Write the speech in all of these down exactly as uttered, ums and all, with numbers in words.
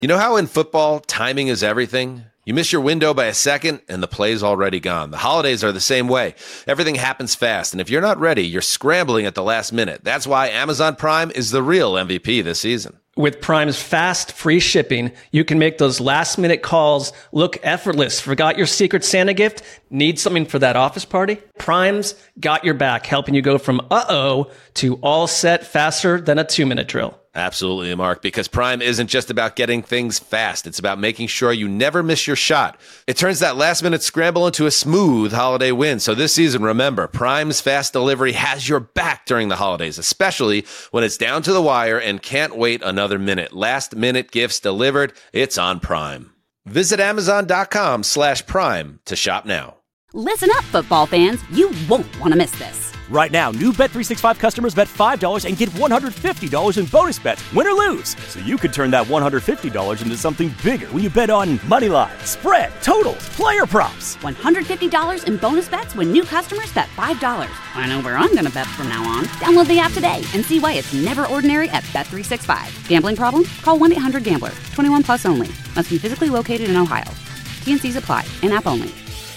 You know how in football, timing is everything? You miss your window by a second, and the play's already gone. The holidays are the same way. Everything happens fast, and if you're not ready, you're scrambling at the last minute. That's why Amazon Prime is the real M V P this season. With Prime's fast, free shipping, you can make those last-minute calls look effortless. Forgot your Secret Santa gift? Need something for that office party? Prime's got your back, helping you go from uh-oh to all set faster than a two-minute drill. Absolutely, Mark, because Prime isn't just about getting things fast. It's about making sure you never miss your shot. It turns that last-minute scramble into a smooth holiday win. So this season, remember, Prime's fast delivery has your back during the holidays, especially when it's down to the wire and can't wait another minute. Last-minute gifts delivered. It's on Prime. Visit Amazon.com slash Prime to shop now. Listen up, football fans. You won't want to miss this. Right now, new Bet three sixty-five customers bet five dollars and get one hundred fifty dollars in bonus bets, win or lose. So you could turn that one hundred fifty dollars into something bigger when you bet on money line, spread, totals, player props. one hundred fifty dollars in bonus bets when new customers bet five dollars. I know where I'm going to bet from now on. Download the app today and see why it's never ordinary at Bet three sixty-five. Gambling problem? Call one eight hundred gambler. twenty-one plus only. Must be physically located in Ohio. T and C's apply. In-app only.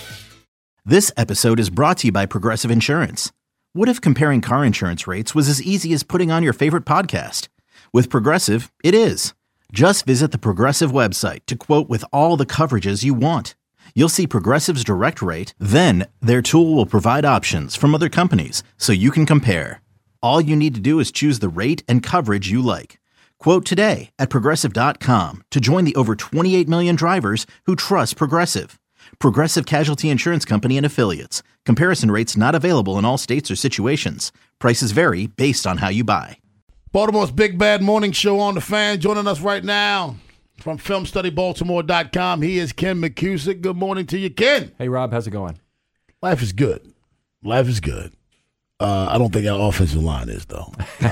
This episode is brought to you by Progressive Insurance. What if comparing car insurance rates was as easy as putting on your favorite podcast? With Progressive, it is. Just visit the Progressive website to quote with all the coverages you want. You'll see Progressive's direct rate, then their tool will provide options from other companies so you can compare. All you need to do is choose the rate and coverage you like. Quote today at Progressive dot com to join the over twenty-eight million drivers who trust Progressive. Progressive Casualty Insurance Company and Affiliates. Comparison rates not available in all states or situations. Prices vary based on how you buy. Baltimore's Big Bad Morning Show on the Fan. Joining us right now from film study baltimore dot com, he is Ken McKusick. Good morning to you, Ken. Hey, Rob. How's it going? Life is good. Life is good. Uh, I don't think our offensive line is, though.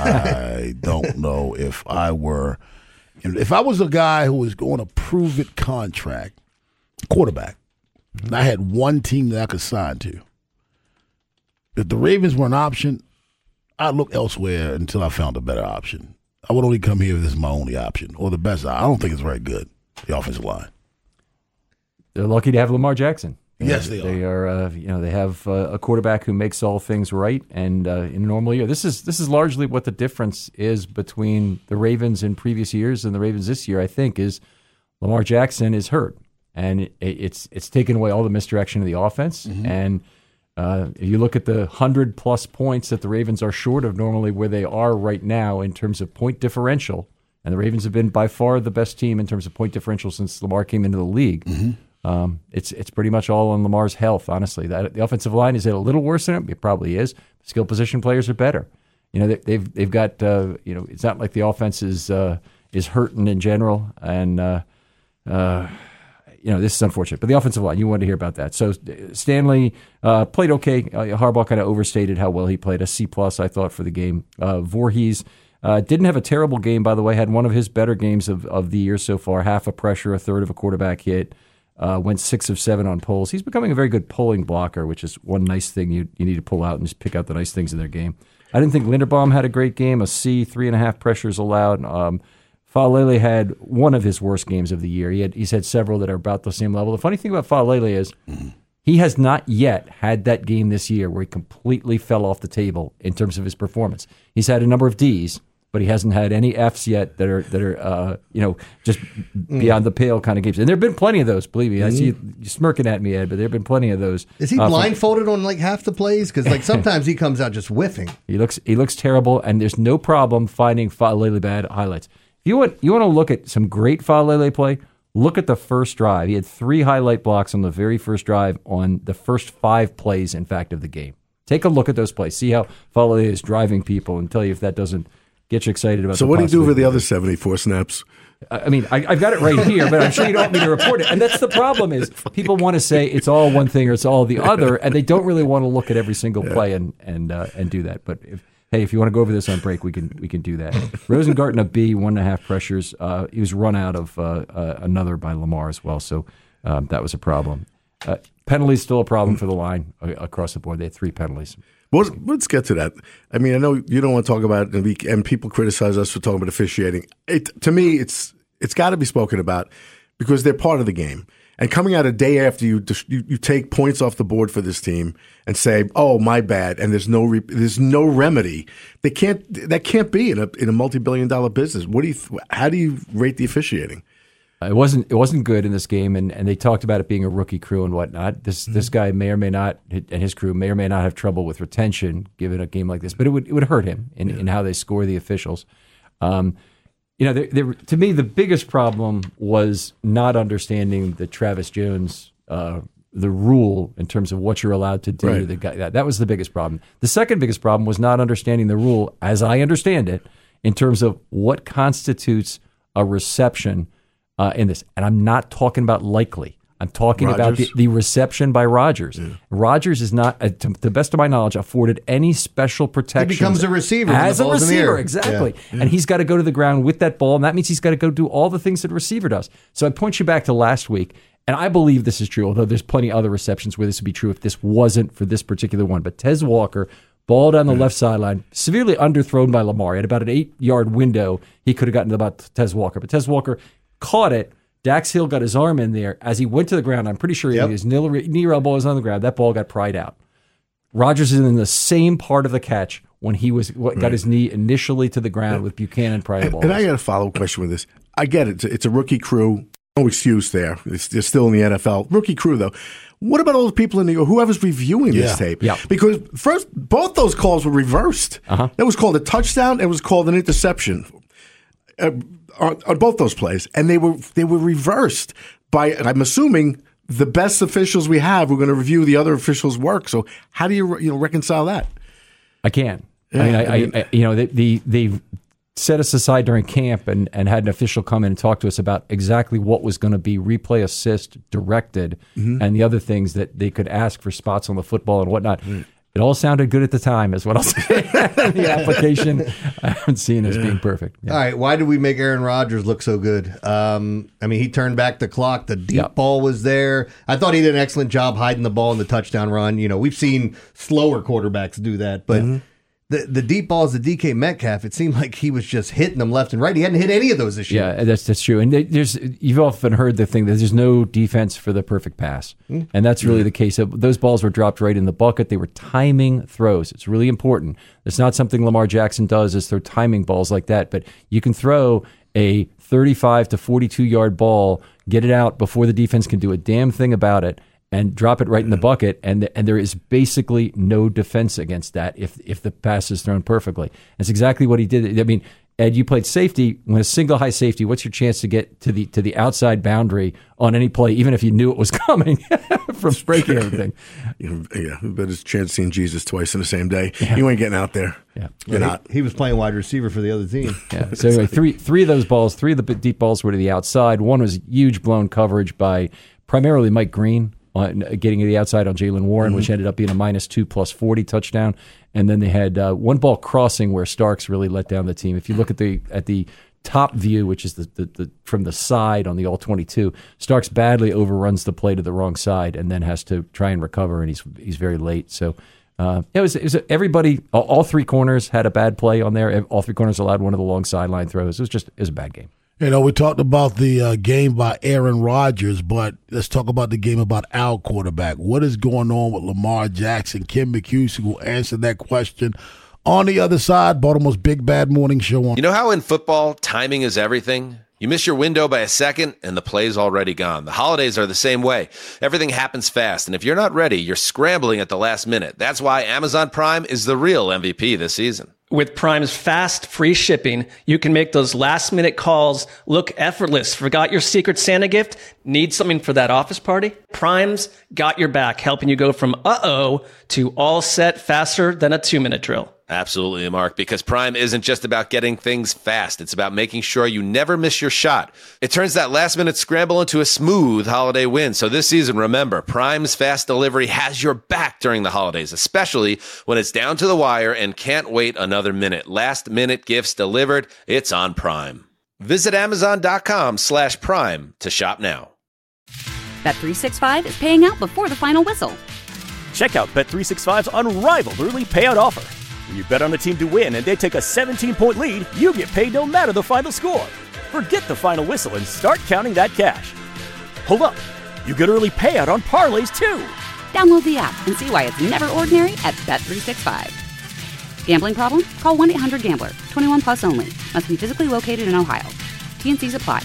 I don't know if I were – if I was a guy who was going to prove-it contract, quarterback, and I had one team that I could sign to, if the Ravens were an option, I'd look elsewhere until I found a better option. I would only come here if this is my only option or the best. I don't think it's very good, the offensive line. They're lucky to have Lamar Jackson. You yes, know, they, they are. are. Uh, you know, they have uh, a quarterback who makes all things right. And uh, in a normal year, this is this is largely what the difference is between the Ravens in previous years and the Ravens this year. I think is Lamar Jackson is hurt, and it, it's it's taken away all the misdirection of the offense. Mm-hmm. And uh, if you look at the hundred plus points that the Ravens are short of normally where they are right now in terms of point differential, and the Ravens have been by far the best team in terms of point differential since Lamar came into the league. Mm-hmm. Um, it's it's pretty much all on Lamar's health, honestly. That, the offensive line, is it a little worse than it? It probably is. Skill position players are better. You know, they, they've they've got uh, you know, it's not like the offense is uh, is hurting in general, and uh, uh, you know, this is unfortunate. But the offensive line, you wanted to hear about that. So Stanley uh, played okay. Uh, Harbaugh kind of overstated how well he played. A C plus, I thought, for the game. Uh, Voorhees uh, didn't have a terrible game, by the way. Had one of his better games of of the year so far. Half a pressure, a third of a quarterback hit. Uh, went six of seven on pulls. He's becoming a very good pulling blocker, which is one nice thing you you need to pull out and just pick out the nice things in their game. I didn't think Linderbaum had a great game. A C, three and a half pressures allowed. Um, Faalele had one of his worst games of the year. He had, he's had several that are about the same level. The funny thing about Faalele is mm-hmm. he has not yet had that game this year where he completely fell off the table in terms of his performance. He's had a number of Ds, but he hasn't had any Fs yet that are that are uh, you know, just beyond the pale kind of games. And there have been plenty of those. Believe me, mm-hmm. I see you smirking at me, Ed, but there have been plenty of those. Is he uh, blindfolded from, on like half the plays? Because like sometimes he comes out just whiffing. He looks he looks terrible, and there's no problem finding Faalele bad highlights. If you want you want to look at some great Faalele play, look at the first drive. He had three highlight blocks on the very first drive on the first five plays, in fact, of the game. Take a look at those plays. See how Faalele is driving people, and tell you if that doesn't get you excited about. So what do you do for the other seventy-four snaps? I mean, I, I've got it right here, but I'm sure you don't want me to report it. And that's the problem is people want to say it's all one thing or it's all the other, and they don't really want to look at every single play yeah. and and uh, and do that. But if, hey, if you want to go over this on break, we can we can do that. Rosengarten a B, one and a half pressures. Uh, he was run out of uh, uh, another by Lamar as well, so um, that was a problem. Uh, penalties still a problem for the line uh, across the board. They had three penalties. Well, let's get to that. I mean, I know you don't want to talk about it, and, we, and people criticize us for talking about officiating. It, to me, it's It's got to be spoken about because they're part of the game. And coming out a day after you, you you take points off the board for this team and say, "Oh, my bad," and there's no re- there's no remedy. They can't that can't be in a in a multi-billion dollar business. What do you how do you rate the officiating? It wasn't it wasn't good in this game, and, and they talked about it being a rookie crew and whatnot. This mm-hmm. this guy may or may not, and his crew may or may not have trouble with retention given a game like this, but it would it would hurt him in, yeah. in how they score the officials. Um, you know, they're, they're, to me, the biggest problem was not understanding the Travis Jones uh, the rule in terms of what you're allowed to do. Right. The guy, that that was the biggest problem. The second biggest problem was not understanding the rule, as I understand it, in terms of what constitutes a reception. Uh, in this, and I'm not talking about likely. I'm talking Rodgers? about the, the reception by Rodgers. Yeah. Rodgers is not, uh, to the best of my knowledge, afforded any special protection. He becomes a receiver as a receiver, exactly. Yeah. And he's got to go to the ground with that ball, and that means he's got to go do all the things that a receiver does. So I point you back to last week, and I believe this is true, although there's plenty of other receptions where this would be true if this wasn't for this particular one. But Tez Walker, ball down the yeah. left sideline, severely underthrown by Lamar. He had about an eight-yard window. He could have gotten to about Tez Walker, but Tez Walker caught it. Dax Hill got his arm in there. As he went to the ground, I'm pretty sure yep. his knee elbow was on the ground. That ball got pried out. Rodgers is in the same part of the catch when he was what, got right. his knee initially to the ground yeah. with Buchanan prior balls. And I got a follow-up question with this. I get it. It's a, it's a rookie crew. No excuse there. It's, they're still in the N F L. Rookie crew, though. What about all the people in the whoever's reviewing yeah. this tape? Yeah. Because first, both those calls were reversed. Uh-huh. It was called a touchdown. It was called an interception. Uh, On, on both those plays, and they were they were reversed by, I'm assuming, the best officials we have who are going to review the other officials' work. So how do you you know reconcile that? I can. Yeah, I mean, I, I mean, I, you know, the, the they set us aside during camp and, and had an official come in and talk to us about exactly what was going to be replay assist directed mm-hmm. and the other things that they could ask for spots on the football and whatnot. Mm. It all sounded good at the time, is what I'll say. The application, I haven't seen as yeah. being perfect. Yeah. All right, why did we make Aaron Rodgers look so good? Um, I mean, he turned back the clock. The deep yep. ball was there. I thought he did an excellent job hiding the ball in the touchdown run. You know, we've seen slower quarterbacks do that, but mm-hmm. the the deep balls to D K Metcalf, it seemed like he was just hitting them left and right. He hadn't hit any of those this year. Yeah, that's that's true. And there's you've often heard the thing that there's no defense for the perfect pass, mm-hmm. and that's really mm-hmm. the case. Those balls were dropped right in the bucket. They were timing throws. It's really important. It's not something Lamar Jackson does is throw timing balls like that, but you can throw a thirty-five to forty-two yard ball, get it out before the defense can do a damn thing about it, and drop it right in the bucket, and the, and there is basically no defense against that if if the pass is thrown perfectly. That's exactly what he did. I mean, Ed, you played safety. When a single high safety, what's your chance to get to the to the outside boundary on any play, even if you knew it was coming from breaking everything? Yeah, but his chance seeing Jesus twice in the same day. Yeah. You ain't getting out there. Yeah, You're yeah, not. He, he was playing wide receiver for the other team. Yeah. So anyway, three three of those balls, three of the deep balls were to the outside. One was huge blown coverage by primarily Mike Green. On getting to the outside on Jaylen Warren, mm-hmm. which ended up being a minus two plus forty touchdown, and then they had uh, one ball crossing where Starks really let down the team. If you look at the at the top view, which is the, the, the from the side on the all twenty-two, Starks badly overruns the play to the wrong side and then has to try and recover, and he's he's very late. So uh, it was it was everybody, all, all three corners had a bad play on there. All three corners allowed one of the long sideline throws. It was just it was a bad game. You know, we talked about the uh, game by Aaron Rodgers, but let's talk about the game about our quarterback. What is going on with Lamar Jackson? Kim McHugh will answer that question on the other side. Baltimore's Big Bad Morning Show. On- you know how in football, timing is everything? You miss your window by a second, and the play's already gone. The holidays are the same way. Everything happens fast, and if you're not ready, you're scrambling at the last minute. That's why Amazon Prime is the real M V P this season. With Prime's fast, free shipping, you can make those last-minute calls look effortless. Forgot your Secret Santa gift? Need something for that office party? Prime's got your back, helping you go from uh-oh to all set faster than a two-minute drill. Absolutely, Mark, because Prime isn't just about getting things fast. It's about making sure you never miss your shot. It turns that last-minute scramble into a smooth holiday win. So this season, remember, Prime's fast delivery has your back during the holidays, especially when it's down to the wire and can't wait another minute. Last-minute gifts delivered. It's on Prime. Visit Amazon.com slash Prime to shop now. Bet three sixty-five is paying out before the final whistle. Check out Bet three sixty-five's unrivaled early payout offer. When you bet on a team to win and they take a seventeen-point lead, you get paid no matter the final score. Forget the final whistle and start counting that cash. Hold up. You get early payout on parlays, too. Download the app and see why it's never ordinary at Bet three sixty-five. Gambling problem? Call one eight hundred gambler. twenty-one plus only. Must be physically located in Ohio. T and C's apply.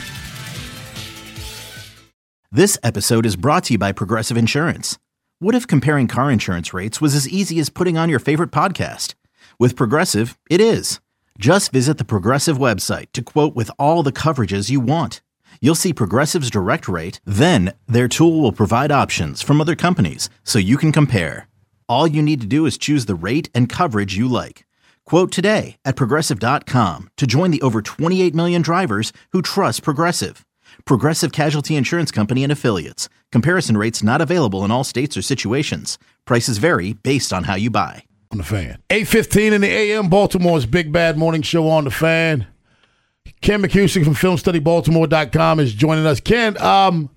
This episode is brought to you by Progressive Insurance. What if comparing car insurance rates was as easy as putting on your favorite podcast? With Progressive, it is. Just visit the Progressive website to quote with all the coverages you want. You'll see Progressive's direct rate, then their tool will provide options from other companies so you can compare. All you need to do is choose the rate and coverage you like. Quote today at Progressive dot com to join the over twenty-eight million drivers who trust Progressive. Progressive Casualty Insurance Company and Affiliates. Comparison rates not available in all states or situations. Prices vary based on how you buy. On the Fan. eight fifteen in the A M, Baltimore's Big Bad Morning Show on the Fan. Ken McCusick from film study baltimore dot com is joining us. Ken, um,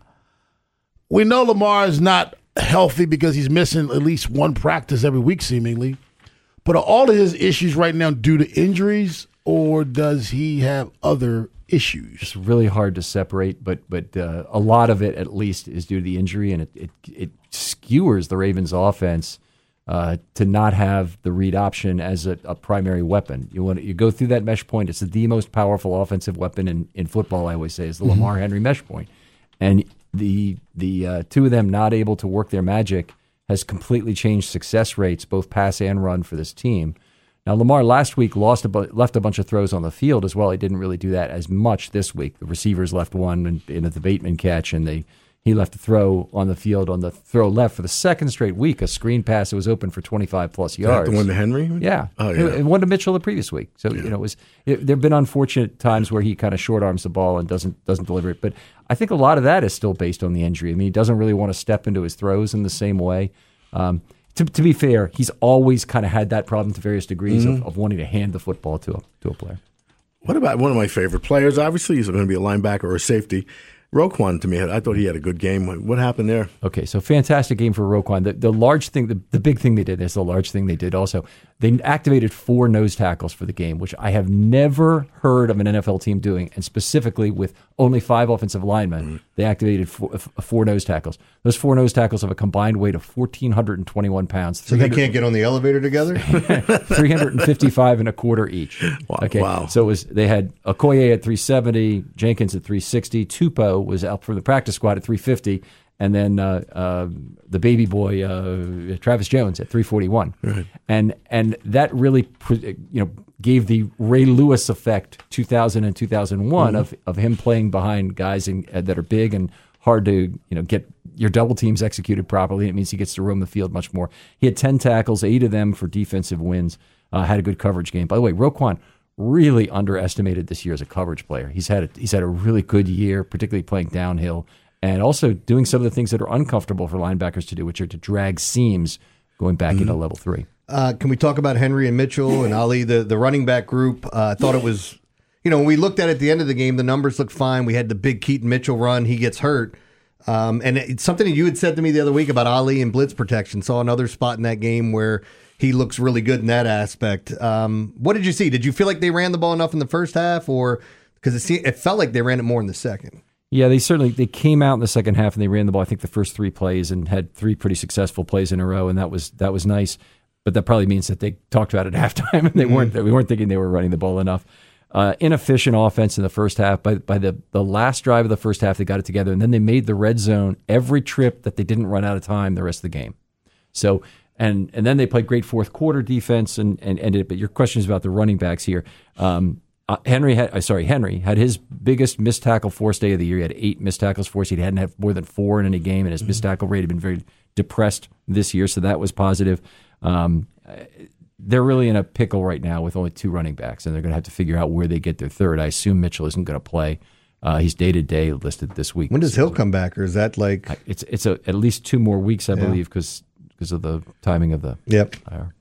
we know Lamar is not healthy because he's missing at least one practice every week, seemingly. But are all of his issues right now due to injuries, or does he have other issues? It's really hard to separate, but but uh, a lot of it, at least, is due to the injury, and it it, it skewers the Ravens' offense uh, to not have the read option as a, a primary weapon. You want you go through that mesh point. It's the most powerful offensive weapon in, in football. I always say is the mm-hmm. Lamar Henry mesh point, and the the uh, two of them not able to work their magic has completely changed success rates, both pass and run, for this team. Now, Lamar last week lost a bu- left a bunch of throws on the field as well. He didn't really do that as much this week. The receivers left one in, in the Bateman catch, and they he left a throw on the field on the throw left for the second straight week, a screen pass that was open for twenty-five plus yards. That the one to Henry? Yeah. Oh, yeah. And one to Mitchell the previous week. So, yeah. you know, it was it, there have been unfortunate times where he kind of short arms the ball and doesn't doesn't deliver it. But I think a lot of that is still based on the injury. I mean, he doesn't really want to step into his throws in the same way. Um, To, to be fair, he's always kind of had that problem to various degrees mm-hmm. of, of wanting to hand the football to a, to a player. What about one of my favorite players? Obviously, he's going to be a linebacker or a safety. Roquan, to me, I thought he had a good game. What happened there? Okay, so fantastic game for Roquan. The, the large thing, the, the big thing they did, there's the large thing they did also. They activated four nose tackles for the game, which I have never heard of an N F L team doing, and specifically with only five offensive linemen, mm-hmm. they activated four, four nose tackles. Those four nose tackles have a combined weight of one thousand four hundred twenty-one pounds. So they can't get on the elevator together? three hundred fifty-five and a quarter each. Wow. Okay, wow. So it was they had Okoye at three seventy, Jenkins at three sixty, Tupou was out from the practice squad at three fifty, and then uh, uh, the baby boy uh, Travis Jones at three forty-one. Right. And and that really you know gave the Ray Lewis effect two thousand and two thousand one mm-hmm. of of him playing behind guys in, uh, that are big and hard to you know get your double teams executed properly. It means he gets to roam the field much more. He had ten tackles, eight of them for defensive wins. Uh, had a good coverage game. By the way, Roquan really underestimated this year as a coverage player. He's had a, he's had a really good year, particularly playing downhill, and also doing some of the things that are uncomfortable for linebackers to do, which are to drag seams going back mm-hmm. into level three. Uh, can we talk about Henry and Mitchell and Ali, the, the running back group? Uh, I thought it was, you know, when we looked at it at the end of the game, the numbers looked fine. We had the big Keaton Mitchell run. He gets hurt. Um, and it's something that you had said to me the other week about Ali and blitz protection. Saw another spot in that game where he looks really good in that aspect. Um, what did you see? Did you feel like they ran the ball enough in the first half, or because it, seemed, it felt like they ran it more in the second? Yeah, they certainly they came out in the second half and they ran the ball. I think the first three plays and had three pretty successful plays in a row, and that was that was nice. But that probably means that they talked about it at halftime and they mm-hmm. weren't we weren't thinking they were running the ball enough. Uh, inefficient offense in the first half. By by the the last drive of the first half, they got it together, and then they made the red zone every trip that they didn't run out of time the rest of the game. So. And and then they played great fourth quarter defense and, and ended it. But your question is about the running backs here. Um, uh, Henry had uh, sorry Henry had his biggest missed tackle force day of the year. He had eight missed tackles forced. He hadn't had more than four in any game, and his mm-hmm. missed tackle rate had been very depressed this year. So that was positive. Um, they're really in a pickle right now with only two running backs, and they're going to have to figure out where they get their third. I assume Mitchell isn't going to play. Uh, he's day to day listed this week. When does Hill come back, or is that like it's it's a, at least two more weeks, I yeah. believe, because. Because of the timing of the yep. hire.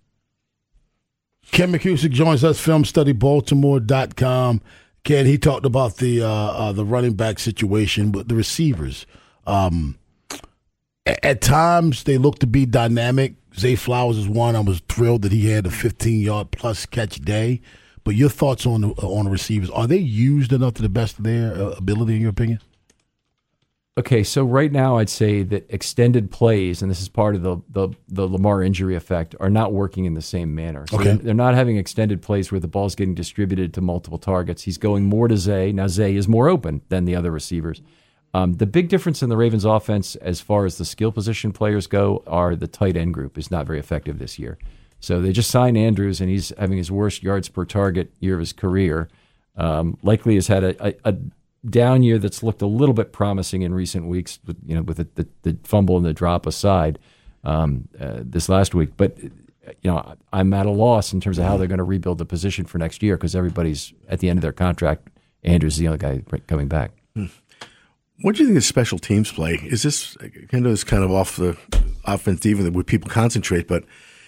Ken McCusick joins us, film study baltimore dot com. Ken, he talked about the uh, uh, the running back situation, but the receivers. Um, at, at times, they look to be dynamic. Zay Flowers is one. I was thrilled that he had a fifteen-yard plus catch day. But your thoughts on the, on the receivers, are they used enough to the best of their uh, ability, in your opinion? Okay, so right now I'd say that extended plays, and this is part of the the, the Lamar injury effect, are not working in the same manner. So okay. They're not having extended plays where the ball's getting distributed to multiple targets. He's going more to Zay. Now Zay is more open than the other receivers. Um, the big difference in the Ravens offense as far as the skill position players go are the tight end group is not very effective this year. So they just signed Andrews, and he's having his worst yards per target year of his career. Um, likely has had a, a, a down year that's looked a little bit promising in recent weeks, with, you know, with the, the, the fumble and the drop aside um, uh, this last week. But you know, I'm at a loss in terms of how they're going to rebuild the position for next year because everybody's at the end of their contract. Andrews is the only guy coming back. Hmm. What do you think of special teams play? Is this kind of kind of off the offense even where people concentrate, but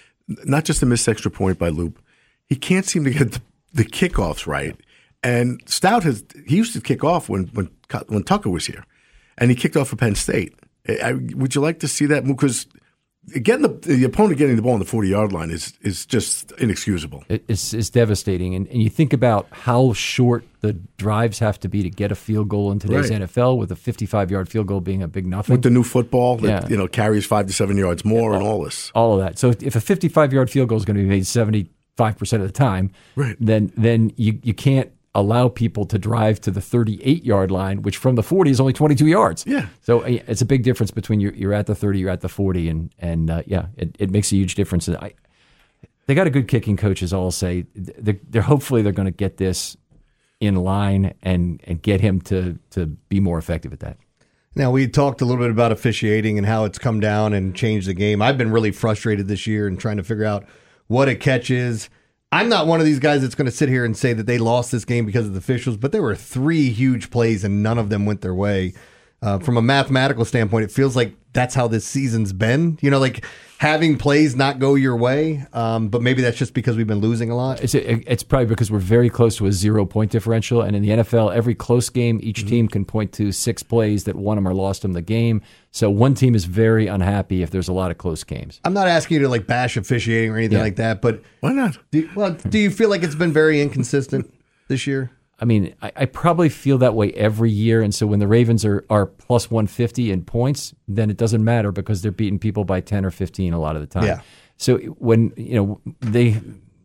not just a missed extra point by Loop. He can't seem to get the, the kickoffs right. And Stout has he used to kick off when when when Tucker was here, and he kicked off for Penn State. I, would you like to see that move? Because getting the, the opponent getting the ball on the forty-yard line is is just inexcusable. It's, it's devastating. And, and you think about how short the drives have to be to get a field goal in today's right. N F L, with a fifty-five-yard field goal being a big nothing. With the new football that yeah. you know carries five to seven yards more, all, and all this. All of that. So if a fifty-five-yard field goal is going to be made seventy-five percent of the time, right. then then you, you can't allow people to drive to the thirty-eight-yard line, which from the forty is only twenty-two yards. Yeah. So it's a big difference between you're, you're at the thirty, you're at the forty, and and uh, yeah, it, it makes a huge difference. And I, they got a good kicking coach, as I'll say. They're, they're hopefully they're going to get this in line and and get him to to be more effective at that. Now, we talked a little bit about officiating and how it's come down and changed the game. I've been really frustrated this year and trying to figure out what a catch is. I'm not one of these guys that's going to sit here and say that they lost this game because of the officials, but there were three huge plays and none of them went their way. Uh, from a mathematical standpoint, it feels like that's how this season's been. You know, like having plays not go your way, um, but maybe that's just because we've been losing a lot. It's, it's probably because we're very close to a zero-point differential, and in the N F L, every close game, each mm-hmm. team can point to six plays that won them or lost them the game. So one team is very unhappy if there's a lot of close games. I'm not asking you to like bash officiating or anything yeah. like that, but why not? Do, well, do you feel like it's been very inconsistent this year? I mean, I, I probably feel that way every year, and so when the Ravens are, are plus one fifty in points, then it doesn't matter because they're beating people by ten or fifteen a lot of the time. Yeah. So when, you know, they,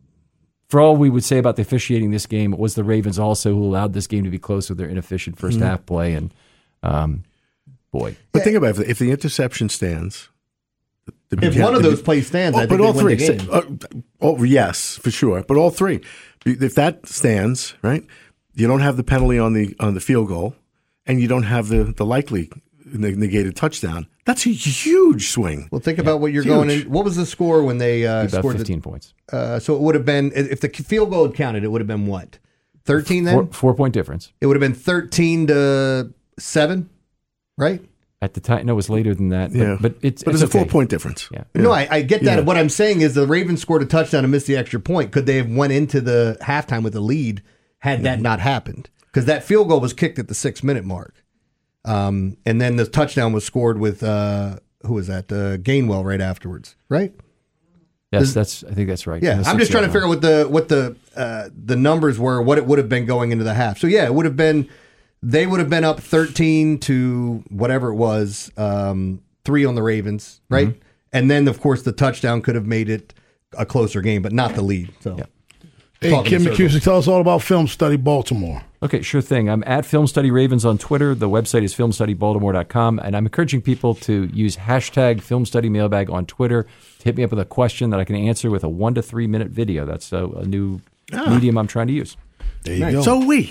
for all we would say about the officiating this game, it was the Ravens also who allowed this game to be close with their inefficient first mm-hmm. half play, and um, boy. But think about it, if the interception stands. The, if one of those plays stands, oh, I think but all they three, win the game. Uh, oh, yes, for sure. But all three, if that stands, right? You don't have the penalty on the on the field goal, and you don't have the, the likely negated touchdown. That's a huge swing. Well, think yeah. about what you're huge. going in. What was the score when they uh, about scored fifteen the, points? Uh, so it would have been, if the field goal had counted, it would have been what? thirteen then? Four, four point difference. It would have been thirteen to seven, right? At the time, no, it was later than that. But, yeah. but it's, but it's, it's okay. a four point difference. Yeah. No, I, I get that. Yeah. What I'm saying is the Ravens scored a touchdown and missed the extra point. Could they have went into the halftime with a lead had that mm-hmm. not happened? Because that field goal was kicked at the six minute mark. Um, and then the touchdown was scored with, uh, who was that? Uh, Gainwell right afterwards, right? Yes, that's. I think that's right. Yeah, I'm just trying to figure out what the what the uh, the numbers were, what it would have been going into the half. So yeah, it would have been, they would have been up thirteen to whatever it was, um, three on the Ravens, right? Mm-hmm. And then of course the touchdown could have made it a closer game, but not the lead. So. Yeah. Hey, Kim McCusick, tell us all about Film Study Baltimore. Okay, sure thing. I'm at Film Study Ravens on Twitter. The website is film study baltimore dot com, and I'm encouraging people to use hashtag Film Study Mailbag on Twitter to hit me up with a question that I can answer with a one to three minute video. That's a, a new ah. medium I'm trying to use. There you nice. go. So we.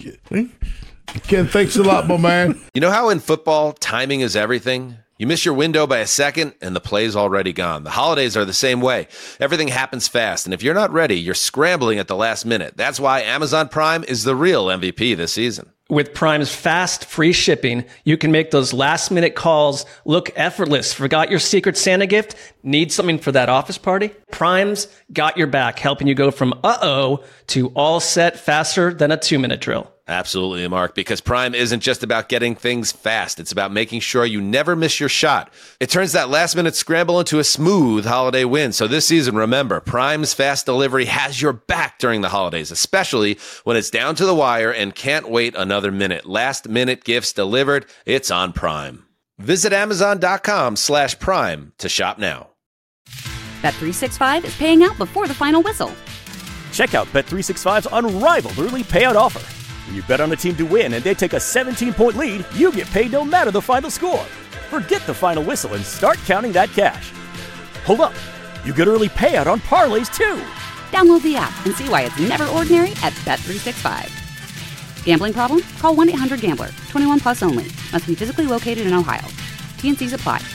Ken, thanks a lot, my man. You know how in football, timing is everything? You miss your window by a second, and the play's already gone. The holidays are the same way. Everything happens fast, and if you're not ready, you're scrambling at the last minute. That's why Amazon Prime is the real M V P this season. With Prime's fast, free shipping, you can make those last-minute calls look effortless. Forgot your Secret Santa gift? Need something for that office party? Prime's got your back, helping you go from uh-oh to all set faster than a two-minute drill. Absolutely, Mark, because Prime isn't just about getting things fast. It's about making sure you never miss your shot. It turns that last-minute scramble into a smooth holiday win. So this season, remember, Prime's fast delivery has your back during the holidays, especially when it's down to the wire and can't wait another minute. Last-minute gifts delivered. It's on Prime. Visit Amazon.com slash Prime to shop now. Bet three sixty-five is paying out before the final whistle. Check out Bet three sixty-five's unrivaled early payout offer. When you bet on a team to win and they take a seventeen-point lead, you get paid no matter the final score. Forget the final whistle and start counting that cash. Hold up. You get early payout on parlays, too. Download the app and see why it's never ordinary at Bet three sixty-five. Gambling problem? Call one eight hundred gambler. twenty-one plus only. Must be physically located in Ohio. T and C's apply.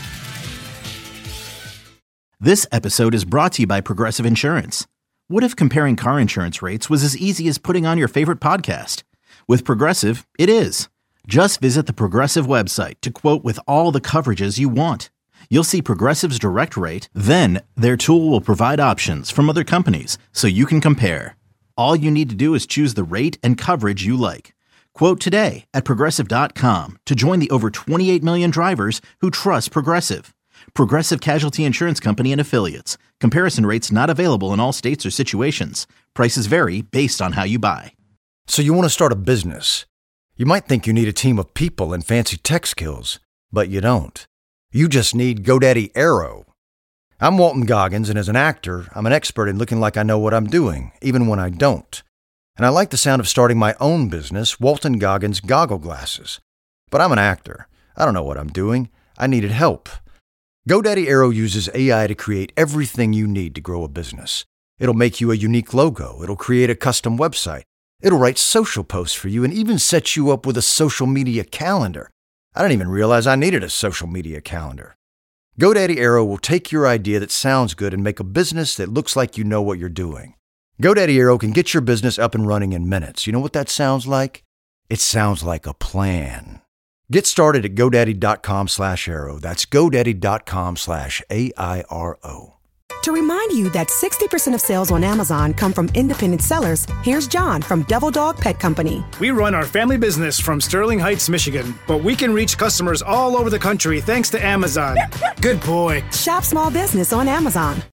This episode is brought to you by Progressive Insurance. What if comparing car insurance rates was as easy as putting on your favorite podcast? With Progressive, it is. Just visit the Progressive website to quote with all the coverages you want. You'll see Progressive's direct rate, then their tool will provide options from other companies so you can compare. All you need to do is choose the rate and coverage you like. Quote today at Progressive dot com to join the over twenty-eight million drivers who trust Progressive. Progressive Casualty Insurance Company and Affiliates. Comparison rates not available in all states or situations. Prices vary based on how you buy. So you want to start a business. You might think you need a team of people and fancy tech skills, but you don't. You just need GoDaddy Aero. I'm Walton Goggins, and as an actor, I'm an expert in looking like I know what I'm doing, even when I don't. And I like the sound of starting my own business, Walton Goggins Goggle Glasses. But I'm an actor. I don't know what I'm doing. I needed help. GoDaddy Aero uses A I to create everything you need to grow a business. It'll make you a unique logo. It'll create a custom website. It'll write social posts for you and even set you up with a social media calendar. I didn't even realize I needed a social media calendar. GoDaddy Aero will take your idea that sounds good and make a business that looks like you know what you're doing. GoDaddy Aero can get your business up and running in minutes. You know what that sounds like? It sounds like a plan. Get started at GoDaddy.com slash Aero. That's GoDaddy.com slash A I R O. To remind you that sixty percent of sales on Amazon come from independent sellers, here's John from Devil Dog Pet Company. We run our family business from Sterling Heights, Michigan, but we can reach customers all over the country thanks to Amazon. Good boy. Shop small business on Amazon.